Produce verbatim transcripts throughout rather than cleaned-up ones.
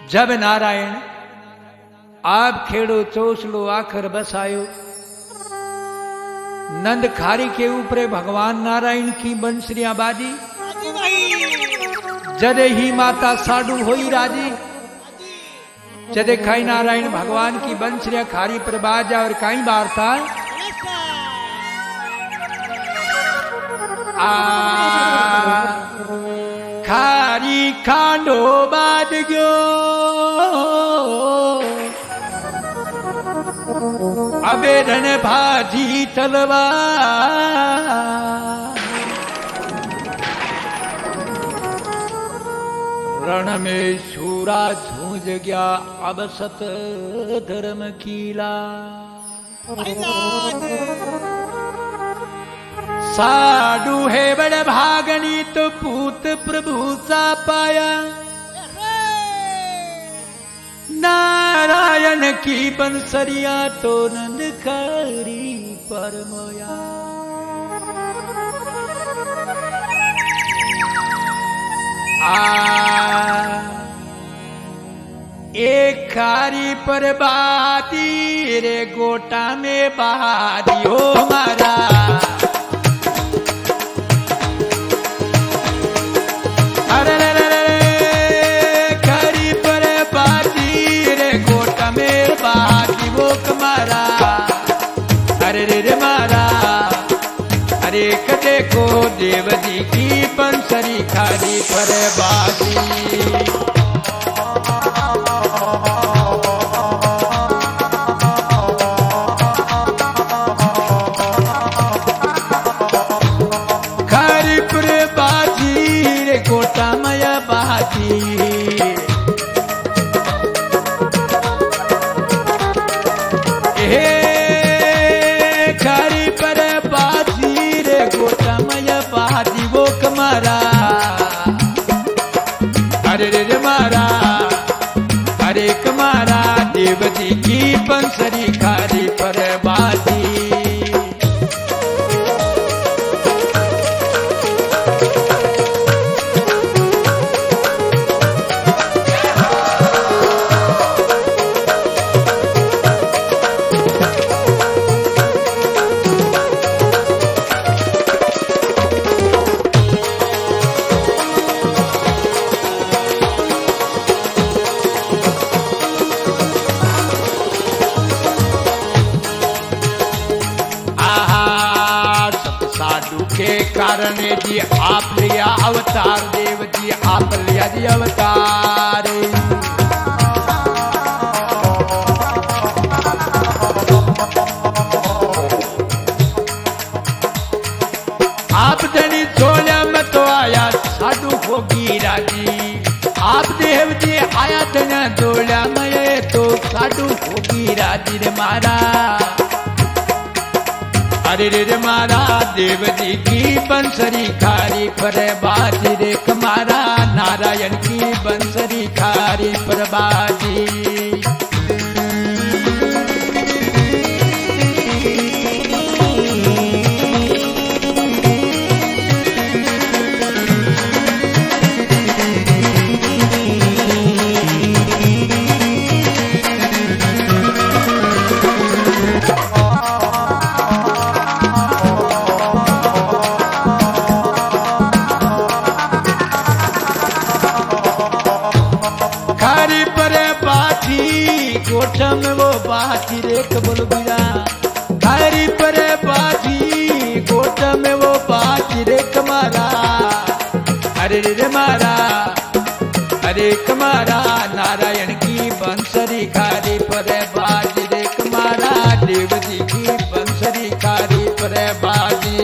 जब नारायण आप खेड़ो चोसलो आखर बसायो, नंद खारी के ऊपर भगवान नारायण की बंसरियां बाजी, जदे ही माता साडू होई राजी, जदे खाई नारायण भगवान की बंसरियां खारी पर बाजा और कई बार था आ खारी खांडो बाद गयो, अबे रण भाजी तलवा, रण में शूरा झूझ गया अब सत धर्म कीला, साडू है बड़ भागनी तो पूत प्रभु सा पाया, नारायण की बंसरिया तो नंद खारी पर मोया, आ एक खारी पर बाती रे गोटा में बहादी हो मारा, अरे रे रे रे खारी पर बाती रे गोटा में बहादी वो कमारा, अरे रे रे मारा, अरे कटे को देव जी की बंसरी खारी पर बाती, खारी पर बाजी रे गोटा मया बाजी, हे खारी पर बाजी रे गोटा मया बाजी वो कमारा, अरे रे रे मारा, अरे कमारा देव जी की बंसरी खारी पर बाजी, के कारण जी आप लिया अवतार, देव जी आप लिया जी अवतार, आप धनी छोड़ा में तो आया साधु होगी राजी, आप देव जी आया धना जोड़ा में तो साधु होगी राजी रे मारा, अरे रे रे मारा देव जी की बंसरी खारी पर बाजी रे कमारा, नारायण की बंसरी खारी पर बाजी, गोटा में वो बाजी रे कबुल बिरा, खारी पर बाजी गोटा में वो बाजी रे कमारा, अरे रे रे मारा, अरे कमारा नारायण की बंसरी खारी पर बाजी रे कमारा, देव जी की बंसरी खारी पर बाजी,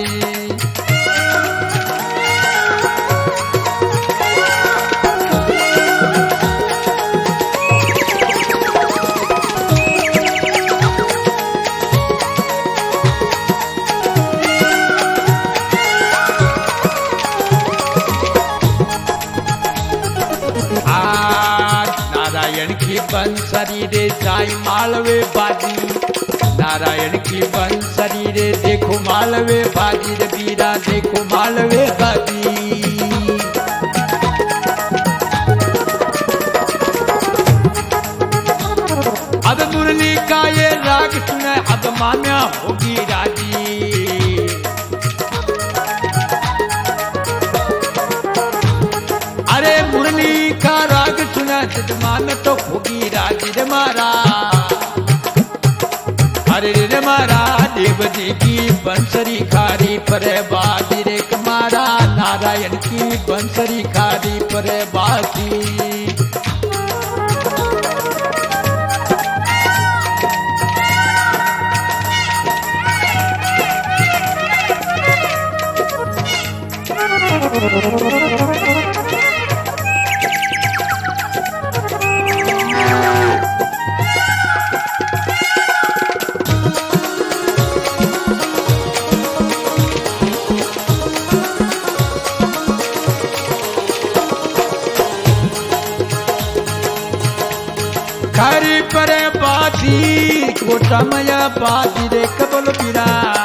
नारायण की बंसरी रे जाई मालवे बाजी, नारायण की बंसरी रे देखो मालवे बाजी रे बीरा देखो मालवे बाजी, राग सुने अब मान्या होगी राजी। अरे मुरली का राग सुना चितमान तो होगी राजी रे मारा। अरे रे मारा देव जी की बंसरी खारी पर बाजी रे कमारा, नारायण की बंसरी खारी पर बाजी। खारी पर बाजी कोटा मया बाजी रे कबल पीरा।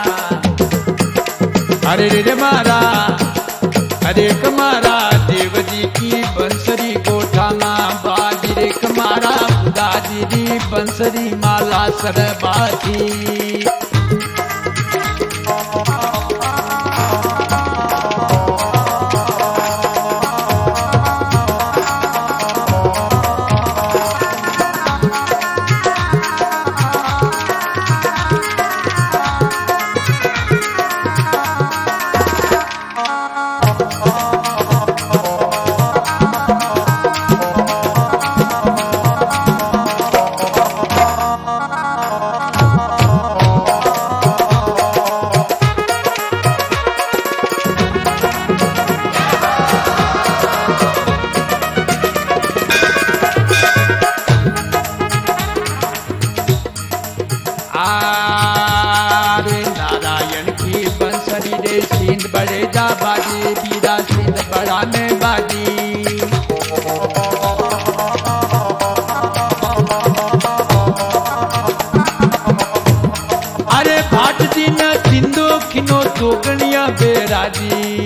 अरे रे मारा अरे कमारा देव जी की बंसरी कोठा माँ बाजी रे कमारा, दादी री बंसरी माला सर बाजी। आरे नारायण की बंसरी रे सिंध बड़े जा बाजी, बीरा सिंध बड़ा में बाजी। अरे भाट जी न सिंधो खिनो चोकनिया बेराजी।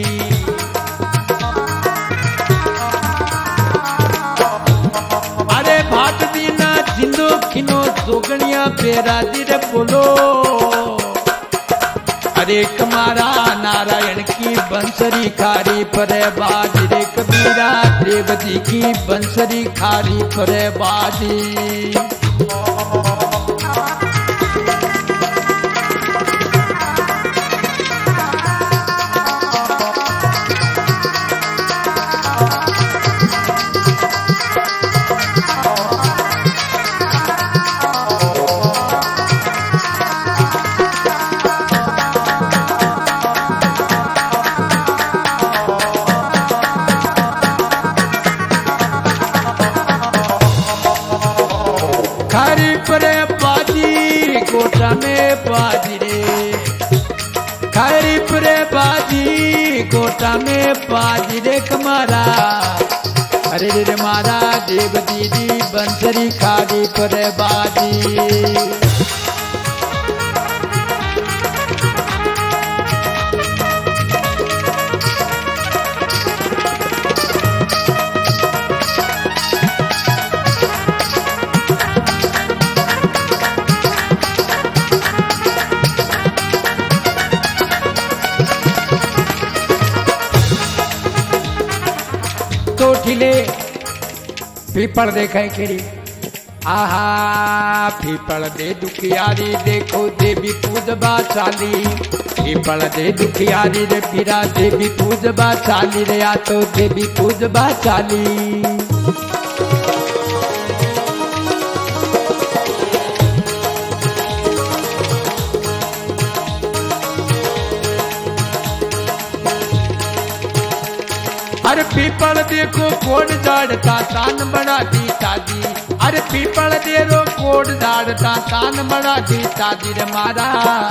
अरे भाट जी न सिंधो खिनो चोकनिया बेराजी रे बोलो। अरे कमारा नारायण की बंसरी खारी पर बाजी रे कबीरा, देव जी की बंसरी खारी पर बाजी। खारी पर बाजी कोटा में बाजी रे, खारी पर बाजी कोटा में बाजी रे कमारा। अरे रे मारा देव दीदी बंसरी खारी पर बाजी। कोठिले पीपल देखे केरी, आहा पीपल दे दुखियारी देखो देवी पूजबा चाली। पीपल दे दुखियारी रे पीरा देवी पूजबा चाली रे, आ तो देवी पूजबा चाली। अरे पीपल देखो कोड झाड़ता तान बड़ा दी ताजी। अरे पीपल देरो कोड झाड़ता तान बड़ा दी ताजी रे मारा।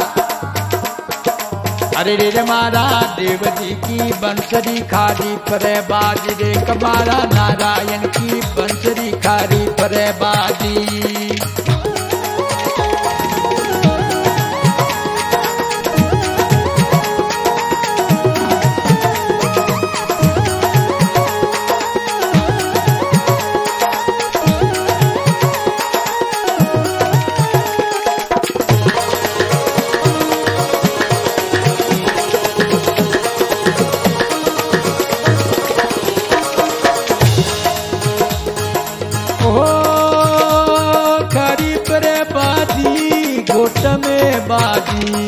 अरे रे मारा देव जी की बंसरी खारी पर बाजी रे कमारा, नारायण की बंसरी खारी पर बाजी। ओ खरीफ रे बाजी गोट में बाजी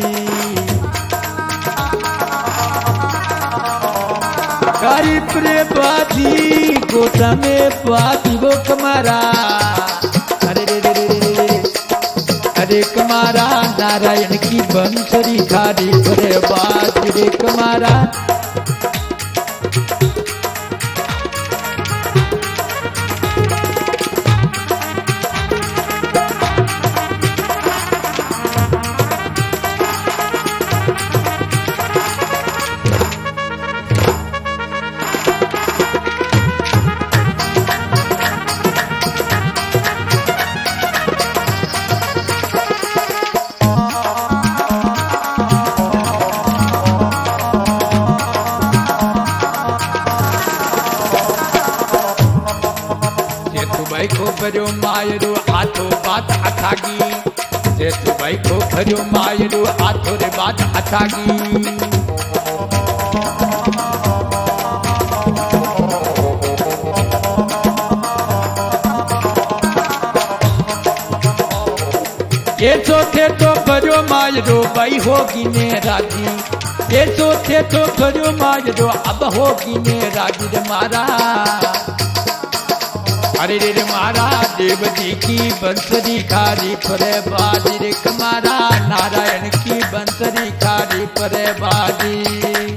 खरीफ रे बाजी गोट में बाजी वो कमारा अरे रे रे रे रे रे अरे कमारा नारायण की बंसरी खरीफ रे बाजी रे कमारा को भरियो मायरो हाथो बात अथागी जेठु भाई को भरियो मायरो हाथो रे बात अथागी ये चौथे तो भरियो मायरो भाई होगी ने राजी ये चौथे तो भरियो मायरो अब होगी ने राजी रे मारा अरे रे मारा देव जी की बंसरी खारी परे बाजी रे कमारा नारायण की बंसरी खारी परे बाजी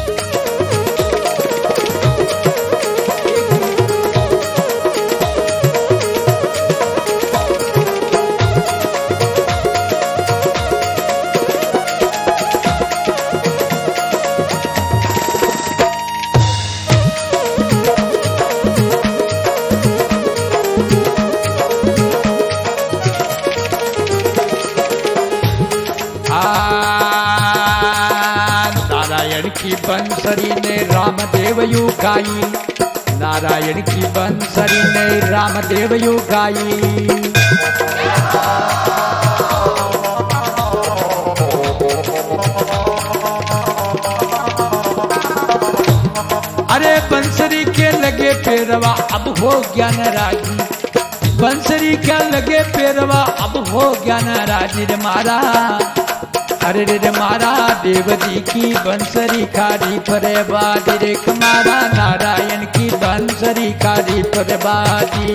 नारायण की बंसरी ने रामदेव यू गाई नारायण की बंसरी ने रामदेव यू गाई अरे बंसरी के लगे पेरवा अब हो ज्ञान राजी बंसरी क्या लगे पेरवा अब हो ज्ञान राजी रे मारा अरे रे मारा देव जी की बंसरी खारी परे बाजी रे कमारा नारायण की बंसरी खारी परे बाजी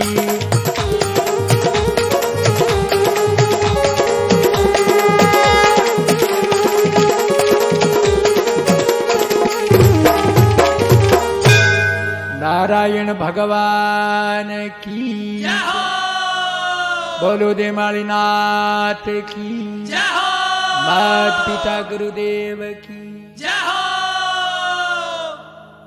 नारायण भगवान की बोलो दे मालीनाथ की मात पिता गुरुदेव की।